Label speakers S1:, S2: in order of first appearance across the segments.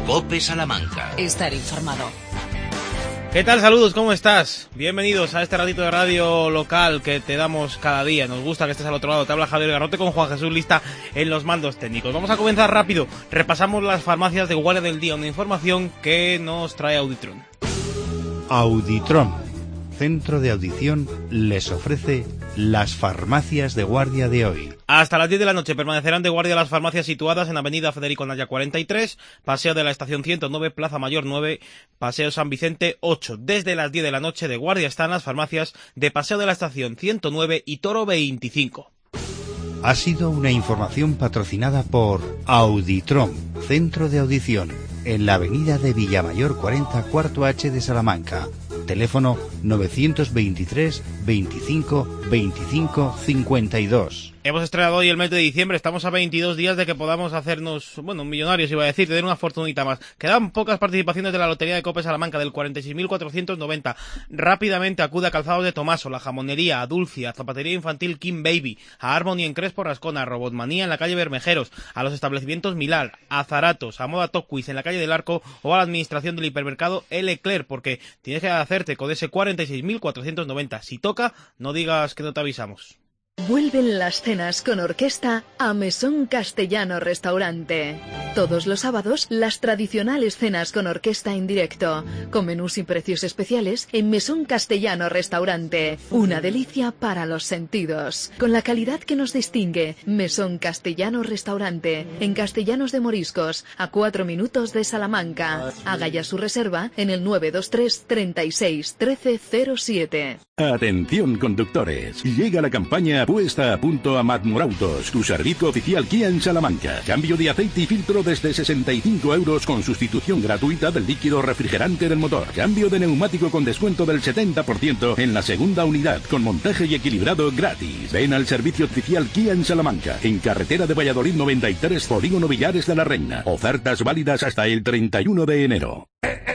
S1: COPE Salamanca.
S2: Estar informado.
S3: ¿Qué tal? Saludos, ¿cómo estás? Bienvenidos a este ratito de radio local que te damos cada día. Nos gusta que estés al otro lado. Te habla Javier Garrote con Juan Jesús Lista en los mandos técnicos. Vamos a comenzar rápido. Repasamos las farmacias de guardia del día, una información que nos trae Auditron.
S4: Auditron, centro de audición, les ofrece las farmacias de guardia de hoy.
S3: Hasta las 10 de la noche permanecerán de guardia las farmacias situadas en Avenida Federico Naya 43, Paseo de la Estación 109, Plaza Mayor 9, Paseo San Vicente 8. Desde las 10 de la noche de guardia están las farmacias de Paseo de la Estación 109 y Toro 25.
S4: Ha sido una información patrocinada por Auditron, centro de audición, en la Avenida de Villamayor 40, cuarto H de Salamanca. Teléfono 923 25 25 52.
S3: Hemos estrenado hoy el mes de diciembre, estamos a 22 días de que podamos hacernos, millonarios iba a decir, tener una fortunita más. Quedan pocas participaciones de la Lotería de COPE Salamanca del 46.490. Rápidamente acude a Calzados de Tomaso, La Jamonería, a Dulcia, a Zapatería Infantil King Baby, a Harmony en Crespo Rascona, a Robotmanía en la calle Bermejeros, a los establecimientos Milar, a Zaratos, a Moda Top Quiz en la calle del Arco o a la administración del hipermercado El Eclair, porque tienes que hacerte con ese 46.490. Si toca, no digas que no te avisamos.
S5: Vuelven las cenas con orquesta a Mesón Castellano Restaurante. Todos los sábados, las tradicionales cenas con orquesta en directo, con menús y precios especiales en Mesón Castellano Restaurante. Una delicia para los sentidos. Con la calidad que nos distingue, Mesón Castellano Restaurante, en Castellanos de Moriscos, a 4 minutos de Salamanca. Haga ya su reserva en el 923 36 13 07.
S6: Atención conductores, llega la campaña Puesta a Punto Amat Morautos, tu servicio oficial Kia en Salamanca. Cambio de aceite y filtro desde 65 € con sustitución gratuita del líquido refrigerante del motor. Cambio de neumático con descuento del 70% en la segunda unidad, con montaje y equilibrado gratis. Ven al servicio oficial Kia en Salamanca, en carretera de Valladolid 93, Polígono Villares de la Reina. Ofertas válidas hasta el 31 de enero.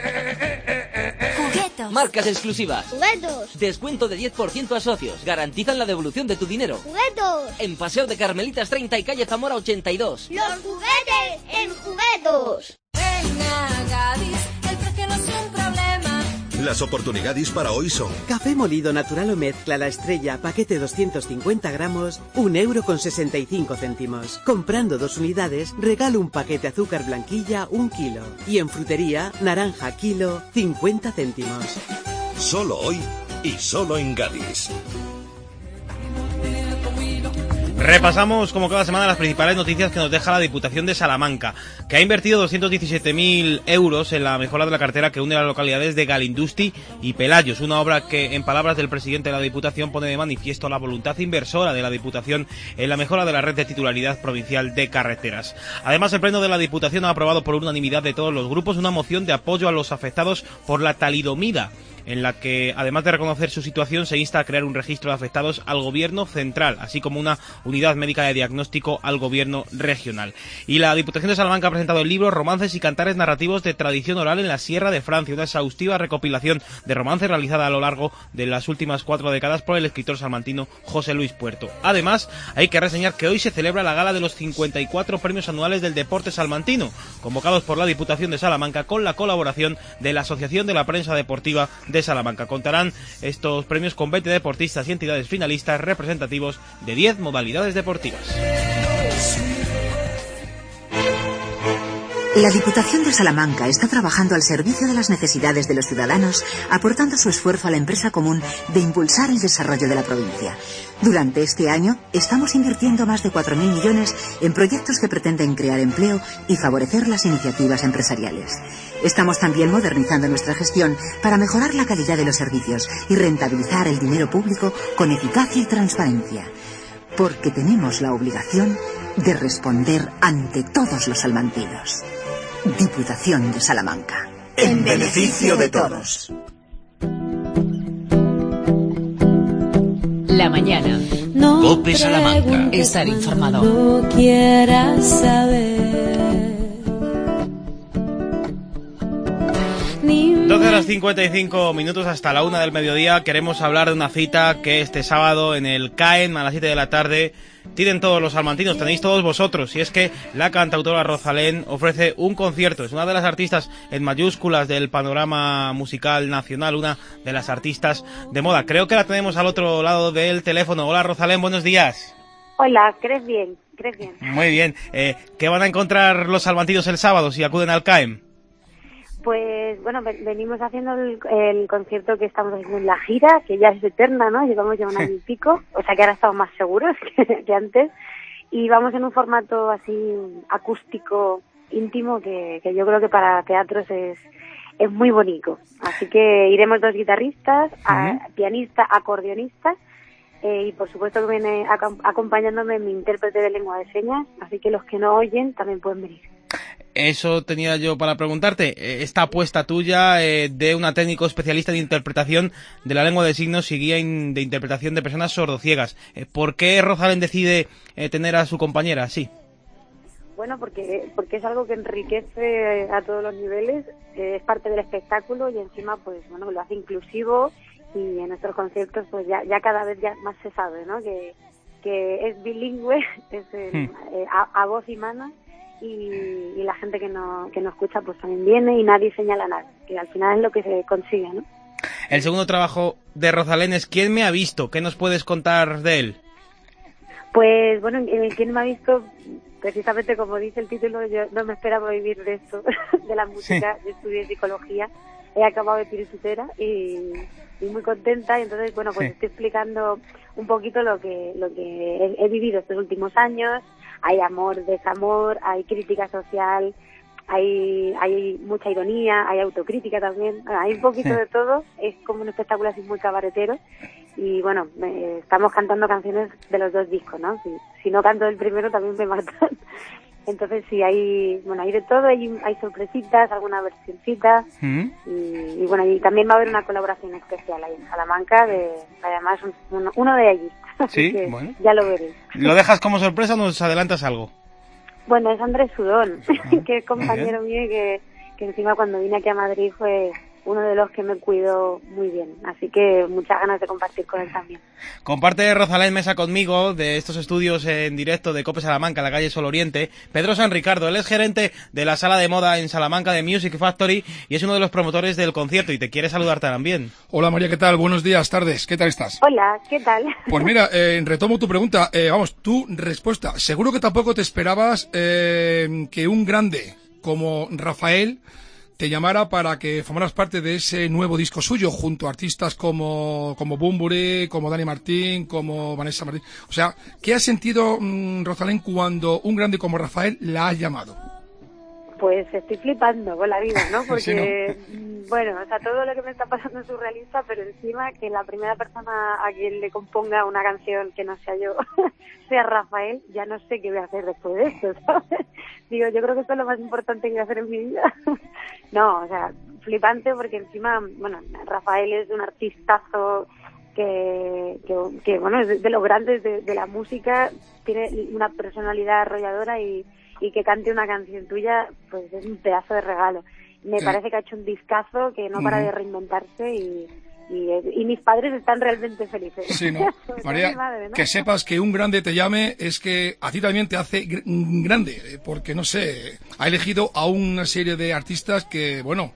S7: Marcas exclusivas.
S8: Juguetos.
S7: Descuento de 10% a socios. Garantizan la devolución de tu dinero.
S8: Juguetos.
S7: En Paseo de Carmelitas 30 y calle Zamora 82.
S8: Los juguetes en Juguetos.
S9: Ven a Gadis, el precio no es un problema.
S10: Las oportunidades para hoy son:
S11: café molido natural o mezcla La Estrella, paquete 250 gramos, 1,65 €. Comprando 2 unidades, regalo un paquete azúcar blanquilla 1 kilo. Y en frutería, naranja kilo, 50 céntimos.
S10: Solo hoy y solo en Gadis.
S3: Repasamos como cada semana las principales noticias que nos deja la Diputación de Salamanca, que ha invertido 217.000 € en la mejora de la carretera que une las localidades de Galindusti y Pelayos, una obra que, en palabras del presidente de la Diputación, pone de manifiesto la voluntad inversora de la Diputación en la mejora de la red de titularidad provincial de carreteras. Además, el Pleno de la Diputación ha aprobado por unanimidad de todos los grupos una moción de apoyo a los afectados por la talidomida, en la que, además de reconocer su situación, se insta a crear un registro de afectados al gobierno central, así como una unidad médica de diagnóstico al gobierno regional. Y la Diputación de Salamanca ha presentado el libro Romances y cantares narrativos de tradición oral en la Sierra de Francia, una exhaustiva recopilación de romances realizada a lo largo de las últimas 4 décadas por el escritor salmantino José Luis Puerto. Además, hay que reseñar que hoy se celebra la gala de los 54 premios anuales del deporte salmantino, convocados por la Diputación de Salamanca con la colaboración de la Asociación de la Prensa Deportiva de Salamanca. Contarán estos premios con 20 deportistas y entidades finalistas representativos de 10 modalidades deportivas.
S12: La Diputación de Salamanca está trabajando al servicio de las necesidades de los ciudadanos, aportando su esfuerzo a la empresa común de impulsar el desarrollo de la provincia. Durante este año estamos invirtiendo más de 4.000 millones en proyectos que pretenden crear empleo y favorecer las iniciativas empresariales. Estamos también modernizando nuestra gestión para mejorar la calidad de los servicios y rentabilizar el dinero público con eficacia y transparencia. Porque tenemos la obligación de responder ante todos los salmantinos. Diputación de Salamanca.
S10: En beneficio de todos.
S2: La mañana.
S1: COPE Salamanca.
S2: Estar informado.
S9: No quieras saber.
S3: 12:55 hasta la 1 del mediodía. Queremos hablar de una cita que este sábado en el CAEM a las 7 de la tarde tienen todos los salmantinos, tenéis todos vosotros. Y es que la cantautora Rosalén ofrece un concierto. Es una de las artistas en mayúsculas del panorama musical nacional, una de las artistas de moda. Creo que la tenemos al otro lado del teléfono. Hola Rosalén, buenos días.
S2: Hola, ¿crees bien?
S3: Muy bien. ¿Qué van a encontrar los salmantinos el sábado si acuden al CAEM?
S2: Pues bueno, venimos haciendo el concierto que estamos haciendo en la gira, que ya es eterna, ¿no? Llevamos ya un año y pico, o sea que ahora estamos más seguros que antes. Y vamos en un formato así acústico, íntimo, que yo creo que para teatros es muy bonito. Así que iremos 2 guitarristas, pianista, acordeonista, y por supuesto que viene acompañándome mi intérprete de lengua de señas, así que los que no oyen también pueden venir.
S3: Eso tenía yo para preguntarte. Esta apuesta tuya de una técnico especialista en interpretación de la lengua de signos y guía de interpretación de personas sordociegas. ¿Por qué Rosalén decide tener a su compañera así?
S2: Bueno, porque es algo que enriquece a todos los niveles, es parte del espectáculo y encima pues bueno lo hace inclusivo, y en nuestros conciertos pues ya cada vez ya más se sabe, ¿no? Que es bilingüe, es a voz y mano. Y la gente que no escucha pues también viene y nadie señala nada, que al final es lo que se consigue, ¿no?
S3: El segundo trabajo de Rosalén es ¿Quién me ha visto? ¿Qué nos puedes contar de él?
S2: Pues bueno, ¿Quién me ha visto? Precisamente como dice el título, yo no me esperaba vivir de esto, de la música. Yo estudié psicología, he acabado de tiritutera y muy contenta, y entonces bueno pues estoy explicando un poquito lo que he vivido estos últimos años. Hay amor, desamor, hay crítica social, hay mucha ironía, hay autocrítica también, hay un poquito de todo. Es como un espectáculo así muy cabaretero y bueno, estamos cantando canciones de los 2 discos, ¿no? Si no canto el primero también me matan. Entonces sí, hay de todo, hay sorpresitas, alguna versioncita y bueno, y también va a haber una colaboración especial ahí en Salamanca, además uno de allí.
S3: Sí,
S2: que
S3: bueno.
S2: Ya lo veréis.
S3: ¿Lo dejas como sorpresa o nos adelantas algo?
S2: Bueno, es Andrés Sudón, que es compañero mío y que encima cuando vine aquí a Madrid fue uno de los que me cuidó muy bien. Así que muchas ganas de compartir con él también.
S3: Comparte Rosalén mesa conmigo de estos estudios en directo de COPE Salamanca, en la calle Sol Oriente, Pedro San Ricardo. Él es gerente de la sala de moda en Salamanca de Music Factory y es uno de los promotores del concierto y te quiere saludar también.
S13: Hola María, ¿qué tal? Buenos días, tardes, ¿qué tal estás?
S2: Hola, ¿qué tal?
S13: Pues mira, retomo tu pregunta, tu respuesta. Seguro que tampoco te esperabas que un grande como Rafael te llamara para que formaras parte de ese nuevo disco suyo, junto a artistas como Bunbury, como Dani Martín, como Vanessa Martín. O sea, ¿qué has sentido, Rosalén, cuando un grande como Rafael la ha llamado?
S2: Pues estoy flipando con la vida, ¿no? Porque,
S13: sí, ¿no?
S2: Bueno, o sea, todo lo que me está pasando es surrealista, pero encima que la primera persona a quien le componga una canción que no sea yo, sea Rafael, ya no sé qué voy a hacer después de esto, ¿sabes? Digo, yo creo que esto es lo más importante que voy a hacer en mi vida. No, o sea, flipante porque encima, bueno, Rafael es un artistazo que bueno, es de los grandes de la música, tiene una personalidad arrolladora y que cante una canción tuya, pues es un pedazo de regalo. Me parece que ha hecho un discazo que no para de reinventarse y mis padres están realmente felices.
S13: Sí, ¿no? María, madre, ¿no? Que sepas que un grande te llame es que a ti también te hace grande, porque, no sé, ha elegido a una serie de artistas que, bueno,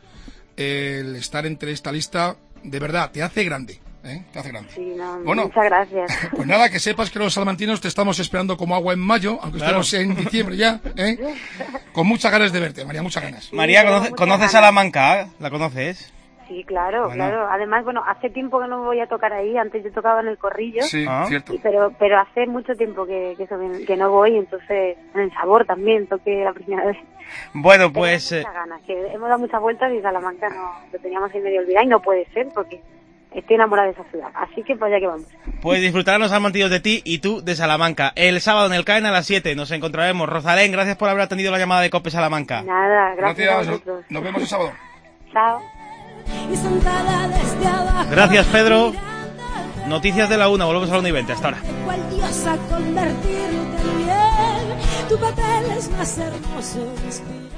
S13: el estar entre esta lista, de verdad, te hace grande. Te hace grande.
S2: Sí, no,
S13: bueno,
S2: muchas gracias.
S13: Pues nada, que sepas que los salmantinos te estamos esperando como agua en mayo, aunque estemos en diciembre ya, con muchas ganas de verte, María, muchas ganas.
S3: Sí, María, ¿conoces Salamanca? ¿La conoces?
S2: Sí, claro, claro. Además, bueno, hace tiempo que no voy a tocar ahí. Antes yo tocaba en el Corrillo.
S13: Sí, cierto.
S2: Pero hace mucho tiempo que no voy, entonces en el Sabor también toqué la primera vez.
S3: Bueno, pues...
S2: Muchas ganas, que hemos dado muchas vueltas y Salamanca lo teníamos ahí medio olvidado y no puede ser porque estoy enamorada de esa ciudad. Así que pues ya que vamos.
S3: Pues disfrutarán los salmantinos de ti y tú de Salamanca. El sábado en el CAEN a las 7 nos encontraremos. Rosalén, gracias por haber atendido la llamada de COPE Salamanca.
S2: Nada, gracias a vosotros.
S13: Nos vemos el sábado.
S2: Chao.
S3: Gracias, Pedro. Noticias de la 1, volvemos a la 1:20. Hasta ahora.
S9: Tu papel es más hermoso.